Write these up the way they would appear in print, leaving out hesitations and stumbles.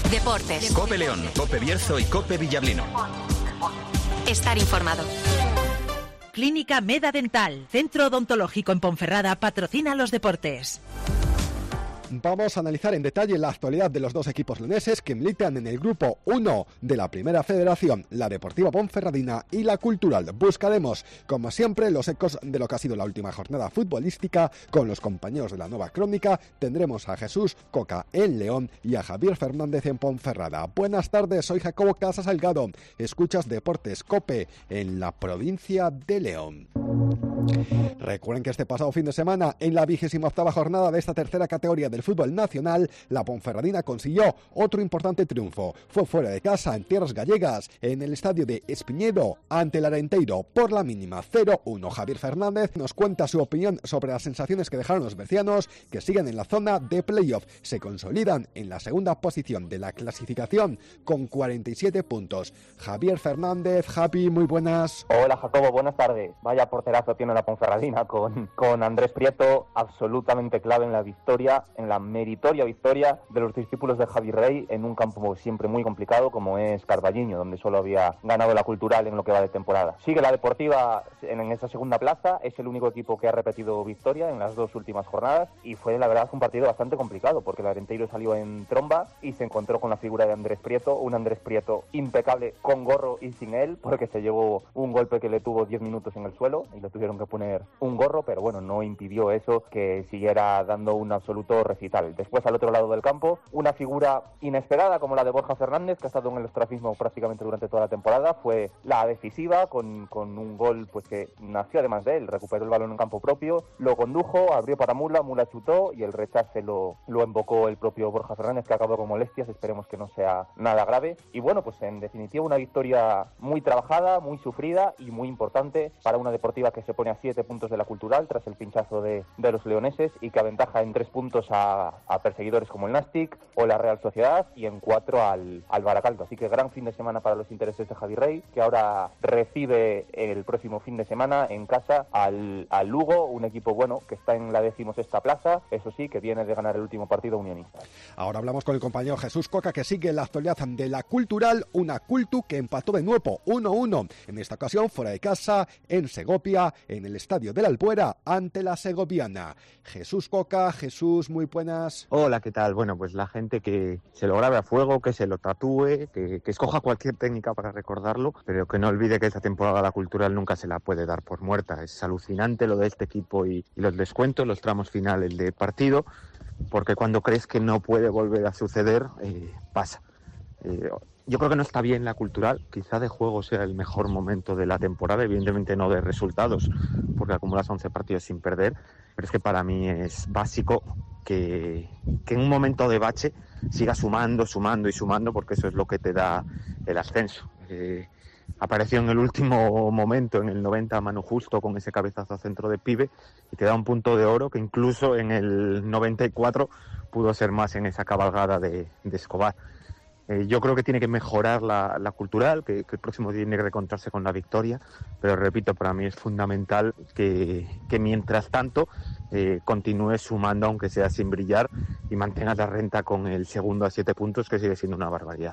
Deportes. COPE León, COPE Bierzo y COPE Villablino. Estar informado. Clínica Meda Dental, centro odontológico en Ponferrada, patrocina los deportes. Vamos a analizar en detalle la actualidad de los dos equipos leoneses que militan en el grupo 1 de la Primera Federación, la Deportiva Ponferradina y la Cultural. Buscaremos, como siempre, los ecos de lo que ha sido la última jornada futbolística con los compañeros de la Nueva Crónica. Tendremos a Jesús Coca en León y a Javier Fernández en Ponferrada. Buenas tardes, soy Jacobo Casas Salgado. Escuchas Deportes COPE en la provincia de León. Recuerden que este pasado fin de semana, en la 28ª jornada de esta tercera categoría del fútbol nacional, la Ponferradina consiguió otro importante triunfo. Fue fuera de casa, en tierras gallegas, en el estadio de Espiñedo, ante el Arenteiro, por la mínima 0-1. Javier Fernández nos cuenta su opinión sobre las sensaciones que dejaron los bercianos, que siguen en la zona de playoff. Se consolidan en la segunda posición de la clasificación con 47 puntos. Javier Fernández, Javi, muy buenas. Hola Jacobo, buenas tardes. Vaya porterazo tiene la Ponferradina con Andrés Prieto, absolutamente clave en la victoria, en la meritoria victoria de los discípulos de Javi Rey en un campo siempre muy complicado como es Carballiño, donde solo había ganado la Cultural en lo que va de temporada. Sigue la Deportiva en esa segunda plaza, es el único equipo que ha repetido victoria en las dos últimas jornadas y fue la verdad un partido bastante complicado porque el Arenteiro salió en tromba y se encontró con la figura de Andrés Prieto, un Andrés Prieto impecable con gorro y sin él porque se llevó un golpe que le tuvo 10 minutos en el suelo y le tuvieron que poner un gorro, pero bueno, no impidió eso que siguiera dando un absoluto recital. Después al otro lado del campo, una figura inesperada como la de Borja Fernández, que ha estado en el ostracismo prácticamente durante toda la temporada, fue la decisiva con un gol pues que nació además de él, recuperó el balón en campo propio, lo condujo, abrió para Mula chutó y el rechace lo embocó el propio Borja Fernández, que acabó con molestias, esperemos que no sea nada grave. Y bueno, pues en definitiva una victoria muy trabajada, muy sufrida y muy importante para una Deportiva que se pone a 7 puntos de la Cultural tras el pinchazo de los leoneses y que aventaja en 3 puntos a perseguidores como el Nastic o la Real Sociedad y en 4 al Baracaldo. Así que gran fin de semana para los intereses de Javi Rey, que ahora recibe el próximo fin de semana en casa al Lugo, un equipo bueno que está en la 16ª plaza, eso sí, que viene de ganar el último partido Unionista. Ahora hablamos con el compañero Jesús Coca, que sigue la actualidad de la Cultural, una Cultu que empató de nuevo 1-1, en esta ocasión fuera de casa, en Segovia, en el estadio de la Albuera, ante la segoviana. Jesús Coca, Jesús, muy buenas. Hola, ¿qué tal? Bueno, pues la gente que se lo grabe a fuego, que se lo tatúe, que escoja cualquier técnica para recordarlo, pero que no olvide que esta temporada la Cultural nunca se la puede dar por muerta. Es alucinante lo de este equipo y los descuentos, los tramos finales de partido, porque cuando crees que no puede volver a suceder, pasa. Yo creo que no está bien la Cultural, quizá de juego sea el mejor momento de la temporada, evidentemente no de resultados, porque acumulas 11 partidos sin perder, pero es que para mí es básico que en un momento de bache siga sumando, porque eso es lo que te da el ascenso. Apareció en el último momento, en el 90, Manu Justo con ese cabezazo a centro de Pibe y te da un punto de oro que incluso en el 94 pudo ser más en esa cabalgada de Escobar. Yo creo que tiene que mejorar la Cultural, que el próximo día tiene que encontrarse con la victoria, pero repito, para mí es fundamental que mientras tanto continúe sumando, aunque sea sin brillar, y mantenga la renta con el segundo a 7 puntos, que sigue siendo una barbaridad.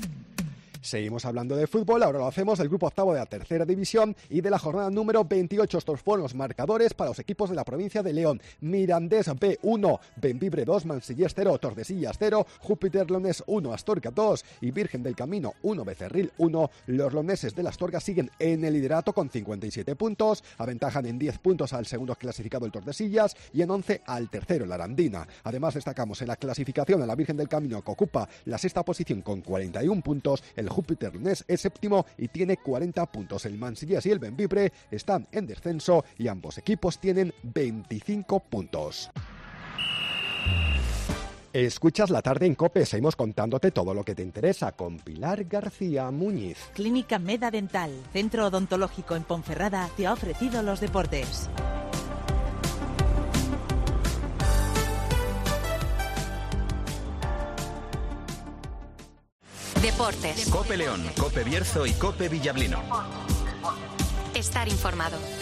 Seguimos hablando de fútbol, ahora lo hacemos del grupo octavo de la tercera división y de la jornada número 28. Estos fueron los marcadores para los equipos de la provincia de León. Mirandés B1, Bembibre 2, Mansillés 0, Tordesillas 0, Júpiter Leones 1, Astorga 2 y Virgen del Camino 1, Becerril 1. Los leoneses de la Astorga siguen en el liderato con 57 puntos, aventajan en 10 puntos al segundo clasificado el Tordesillas y en 11 al tercero el Arandina. Además destacamos en la clasificación a la Virgen del Camino, que ocupa la sexta posición con 41 puntos, el Júpiter Leones es séptimo y tiene 40 puntos. El Mansillés y el Bembibre están en descenso y ambos equipos tienen 25 puntos. Escuchas La Tarde en COPE, seguimos contándote todo lo que te interesa con Pilar García Muñiz. Clínica Meda Dental, centro odontológico en Ponferrada, te ha ofrecido los deportes. Deportes. COPE León, COPE Bierzo y COPE Villablino. Estar informado.